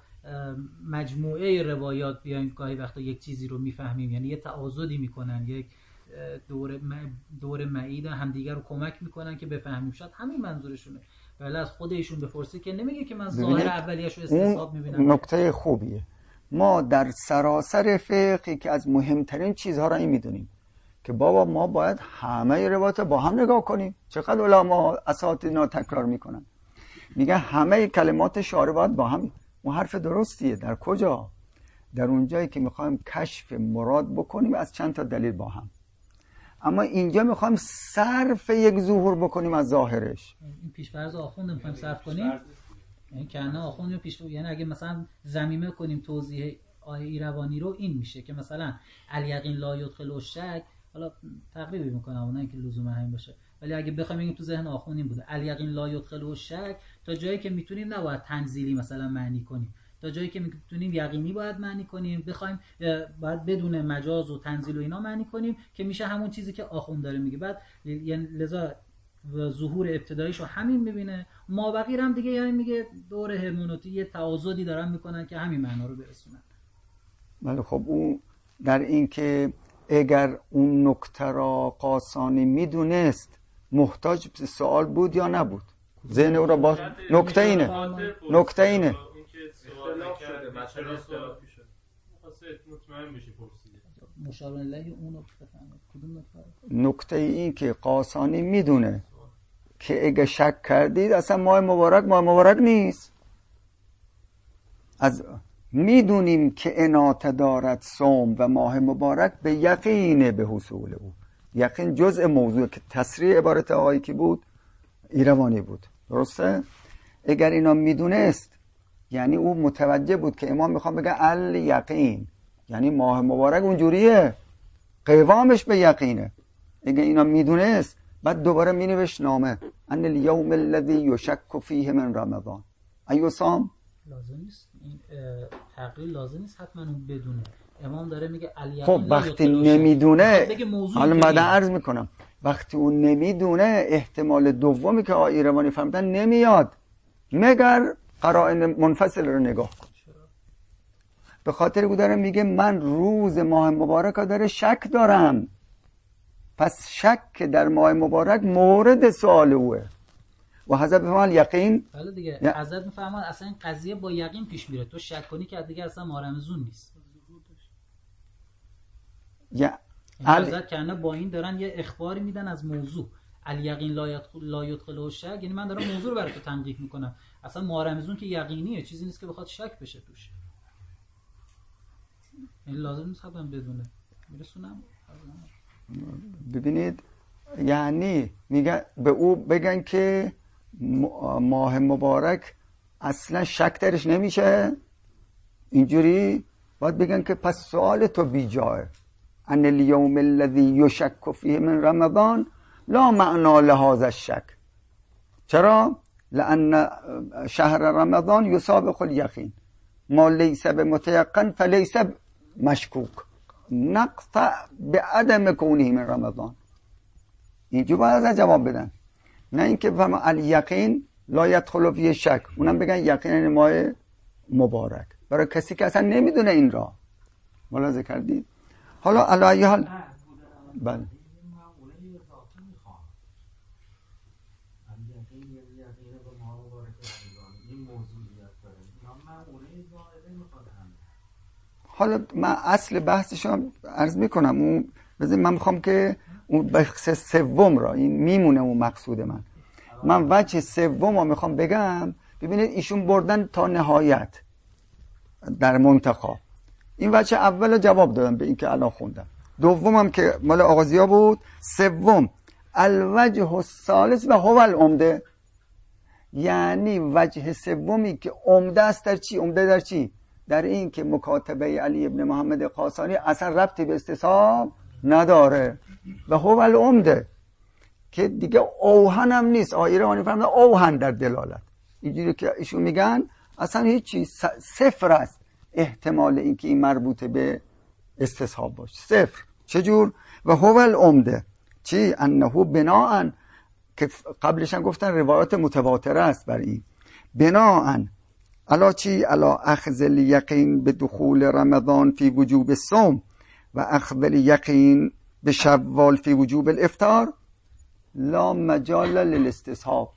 مجموعه روایات بیایم گاهی وقتا یک چیزی رو میفهمیم، یعنی یه تعاضدی میکنن، یک دور دور معید همدیگر رو کمک میکنن که بفهمیم. شاید همین منظورشونه، ولی از خود ایشون بپرسه که نمیگه که من ظاهر اولیه‌اش رو استصحاب میبینم. نکته خوبیه. ما در سراسر فقهی که از مهمترین چیزها را این میدونیم که بابا ما باید همه روایات با هم نگاه کنیم. چقدر علما اساتیدنا تکرار میکنن، میگه همه کلمات شارع باید با هم. اون حرف درستیه. در کجا؟ در اونجایی که میخوایم کشف مراد بکنیم از چند تا دلیل با هم. اما اینجا میخوایم صرف یک ظهور بکنیم از ظاهرش. این پیش‌فرض آخوند میخوایم صرف کنیم، یعنی کنه آخوند پیش، یعنی اگه مثلا ضمیمه کنیم توضیح آیه ایروانی رو، این میشه که مثلا الیقین لا یدخل الشک، حالا تقریبی میکنم اونایی که لزوما همین باشه، ولی اگه بخوایم بگیم تو ذهن آخوند این بوده الیقین لا یدخل الشک، تا جایی که میتونیم نباید تنزیلی مثلا معنی کنیم، تا جایی که میتونیم یقینی باید معنی کنیم، بخوایم باید بدون مجاز و تنزیل و اینا معنی کنیم که میشه همون چیزی که آخوند داره میگه. بعد یعنی لذا ظهور ابتداییشو همین میبینه، مابقی هم دیگه یعنی میگه دور هرمونوتی یه تعاضدی دارن میکنن که همین معنا رو برسونن. ولی خب اون در این که اگر اون نکته را قاسانی میدونست محتاج به سوال بود یا نبود؟ ذهن او را با نکته اینه نکته اینه مشابه الیه اون نکته فهمید کدوم نکته؟ نکته این که قاسانی میدونه که اگه شک کردید اصلا ماه مبارک ماه مبارک نیست. از میدونیم که اناط دارد صوم و ماه مبارک به یقینه به حصول او. یقین جزء موضوع که تصریح عبارت آقایی که بود ایروانی بود، درسته؟ اگر اینا میدونست یعنی او متوجه بود که امام میخوام بگه ال یقین، یعنی ماه مبارک اونجوریه، قوامش به یقینه. اگر اینا میدونست بعد دوباره مینوشت نامه ان الیوم الذی یشک فیه من رمضان ایو صام. لازم نیست این تقریر، لازم نیست حتما اون بدونه. امام داره میگه الیقین. خب وقتی نمیدونه، حالا من عرض میکنم وقتی اون نمیدونه احتمال دومی که آقای ایروانی فهمیدن نمیاد، مگر قرائن منفصل رو نگاه کن. به خاطر او داره میگه من روز ماه مبارک داره شک دارم، پس شک در ماه مبارک مورد سوال اوه و حضرت بفرمال یقین. بله دیگه حضرت میفرماد اصلا این قضیه با یقین پیش میره، تو شک کنی که دیگه اصلا ماه رمضان نیست. یا حضرت کنه با این دارن یه اخباری میدن از موضوع، الیقین لا یدخله شک، یعنی من دارم موضوع رو برای تو تنقیح میکنم. اصلا ماه رمضان که یقینیه، چیزی نیست که بخواد شک بشه توش. این لازم نیست حتما بدونه. میرسونم. ببینید یعنی میگن به او بگن که ماه مبارک اصلا شک درش نمیشه، اینجوری باید بگن که پس سوال تو بی جایه. ان الیوم الذی یشک فیه من رمضان لا معنا لهذا الشک. چرا؟ لان شهر رمضان یسابق الیقین، ما لیس بمتیقن فلیس مشکوک، نقطع بعدم کونه من رمضان. اینجور باید از جواب بدن، نه اینکه فهم الیقین لا یدخل فیه شک، اونم بگن یقین یعنی ماه مبارک، برای کسی که اصلا نمیدونه این را. ملاحظه کردید؟ حالا علی حال بله حالا من اصل بحثشو عرض میکنم، اون بذار من میخوام که اون بحث سوم را این میمونه اون مقصود من. من وجه سوم رو میخوام بگم. ببینید ایشون بردن تا نهایت در منتخب. این وجه اول جواب دادم به این که الان خوندم. دومم که مال آغازیا بود. سوم الوجه الثالث و هو العمده، یعنی وجه سومی که عمده است در چی؟ عمده در چی؟ در این که مکاتبه علی ابن محمد قاسانی اصلا ربطی به استصحاب نداره و هو العمده، که دیگه اوهن هم نیست. آیه روانی فرمودن اوهن در دلالت، اینجوری که ایشون میگن اصلا هیچی، صفر است احتمال اینکه این مربوط به استصحاب باشه، صفر. چجور؟ و هو العمده چی؟ انه بناءً، که قبلش هم گفتن روایات متواتره است بر این، بناءً علا چی؟ علا اخذ الیقین به دخول رمضان فی وجوب الصوم و اخذ الیقین به شوال فی وجوب الافطار لا مجال للاستصحاب.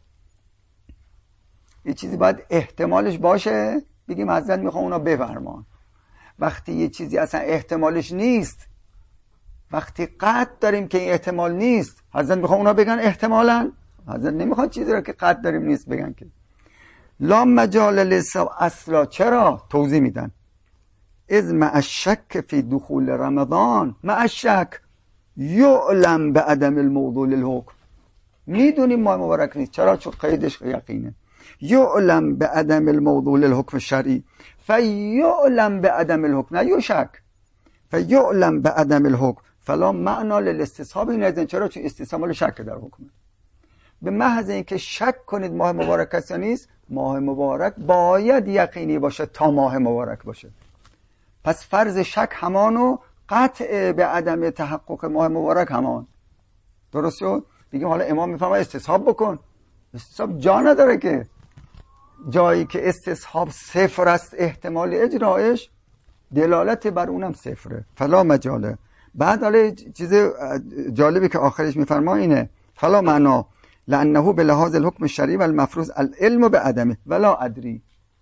یه چیزی باید احتمالش باشه بگیم حضرت میخوام اونا بفرمان. وقتی یه چیزی اصلا احتمالش نیست، وقتی قطع داریم که این احتمال نیست، حضرت میخوام اونا بگن احتمالاً. حضرت نمیخواد چیزی رو که قطع داریم نیست بگن که لا مجال للاستصحاب اصلا. چرا؟ توضیح میدن. اذ مع الشک فی دخول رمضان، مع الشک یعلم به عدم الموضوع للحکم. میدونیم ماه مبارک نیست، چرا؟ چون قیدش یقینه. یعلم به عدم الموضوع للحکم شرعی فیعلم به عدم الحکم، نه یشک، فیعلم به عدم الحکم فلا معنا للاستصحاب. این ازن چرا؟ چون استصحاب شک در حکم. به محض اینکه شک کنید ماه مبارک است یا نیست، ماه مبارک باید یقینی باشه تا ماه مبارک باشه. پس فرض شک همان و قطع به عدم تحقق ماه مبارک همان. درست شد؟ دیگه حالا امام میفهمه استصحاب بکن. استصحاب جا نداره که، جایی که استصحاب صفر است احتمال اجرایش، دلالت بر اونم صفره، فلا مجاله. بعد حالا چیز جالبی که آخرش میفرما اینه فلا معنا لانه به لحاظ الحکم الشرعی و المفروض العلم به عدمه ولا ادری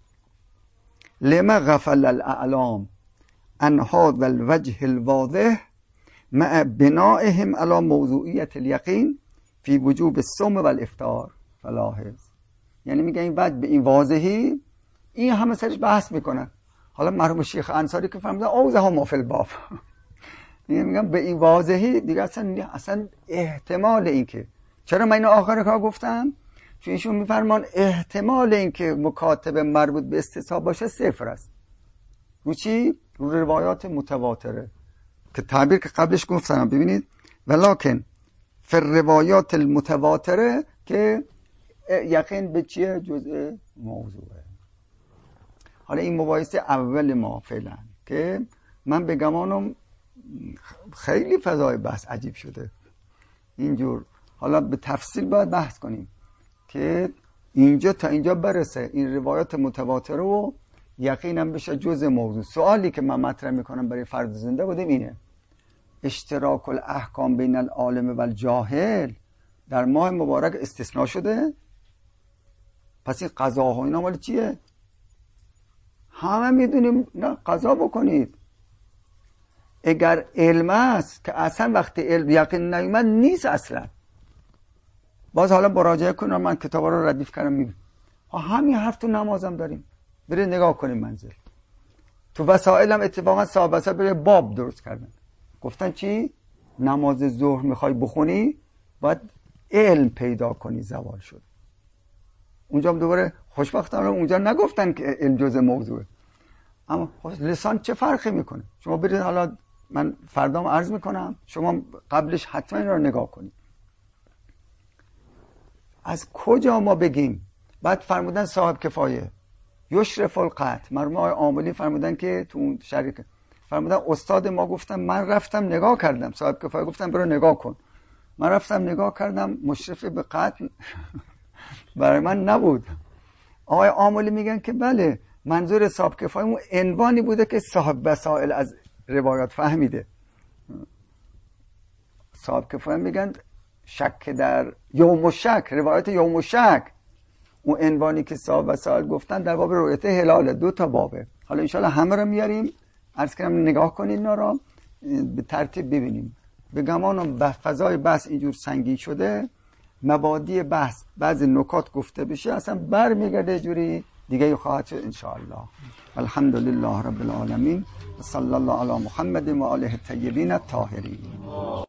لما غفل الاعلام عن هذا الوجه الواضح مع بنائهم على موضوعیت الیقین فی وجوب الصوم و الافطار. فلاحظ، یعنی میگه این بعد به این واضحی این همه سرش بحث میکنن. حالا مرحوم شیخ انصاری که فرمودن اوزه ها ما فی الباب، میگم به این واضحی دیگه اصلا اصلا احتمال این که، چرا من اینو آخر کار گفتم؟ چون ایشون میفرمان احتمال این که مکاتب مربوط به استصحاب باشه صفر است. رو چی؟ رو روایات متواتره که تعبیر که قبلش گفتم. ببینید ولکن فی روایات المتواتره که یقین به چیه؟ جزء موضوعه. حالا این مباحثه اول ما فعلا که من به گمانم خیلی فضای بحث عجیب شده اینجور. حالا به تفصیل باید بحث کنیم که اینجا تا اینجا برسه این روایات متواتره و یقینم بشه جزء موضوع. سوالی که من مطرح میکنم برای فرد زنده بودیم اینه: اشتراک الاحکام بین العالم و الجاهل در ماه مبارک استثناء شده؟ پس این قضاها اینا مال چیه؟ همه میدونیم نه قضا بکنید. اگر علم است که اصلا وقتی علم یقین نیومد نیست اصلا. باز حالا مراجعه کنم، من کتابا رو ردیف کردم میبینم همین حرف تو نمازم داریم. برید نگاه کنیم منزل تو وسائل هم اتفاقا صاحب اثر برای باب درست کردن، گفتن چی؟ نماز ظهر میخوای بخونی باید علم پیدا کنی، زوال شد. اونجا هم دوباره خوشبختانه اونجا نگفتن که علم جزء موضوعه، اما لسان چه فرقی میکنه؟ شما برید، حالا من فردام عرض میکنم، شما قبلش حتما این رو نگاه کنید از کجا ما بگیم. بعد فرمودن صاحب کفایه یشرف القطع، مرحوم آقای عاملی فرمودن که تو اون شریک فرمودن استاد ما گفتم من رفتم نگاه کردم، صاحب کفایه گفتم برو نگاه کن، من رفتم نگاه کردم مشرف به قطع برای من نبود. آقای عاملی میگن که بله منظور صاحب کفایه اون عنوانی بوده که صاحب وسائل از روایات فهمیده. صاحب کفایه میگن شک در یوم الشک، روایت یوم الشک، اون عنوانی که صاحب وسائل گفتن در باب رؤیت هلال، دو تا بابه. حالا انشالله همه رو میاریم، عرض کنم نگاه کنید اینا رو به ترتیب ببینیم. به گمانم به فضای بحث اینجور سنگین شده، مبادی بحث بعضی نکات گفته بشه اصلا برمیگرده جوری دیگه خواهد شد انشاءالله. الحمدلله رب العالمین و صلی الله علی محمد و آله الطیبین الطاهرین.